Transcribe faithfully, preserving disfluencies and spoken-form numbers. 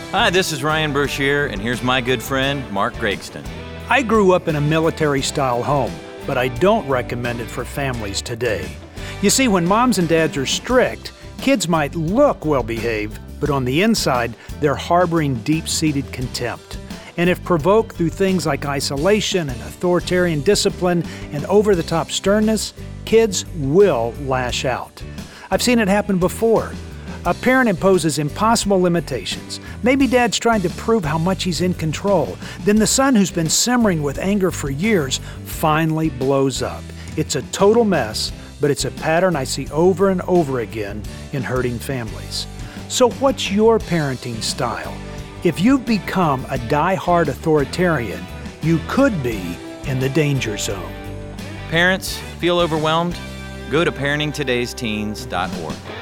Hi, this is Ryan Brashear, and here's my good friend, Mark Gregston. I grew up in a military-style home, but I don't recommend it for families today. You see, when moms and dads are strict, kids might look well-behaved, but on the inside, they're harboring deep-seated contempt. And if provoked through things like isolation and authoritarian discipline and over-the-top sternness, kids will lash out. I've seen it happen before. A parent imposes impossible limitations. Maybe dad's trying to prove how much he's in control. Then the son, who's been simmering with anger for years, finally blows up. It's a total mess, but it's a pattern I see over and over again in hurting families. So what's your parenting style? If you've become a die-hard authoritarian, you could be in the danger zone. Parents, feel overwhelmed? Go to parenting todays teens dot org.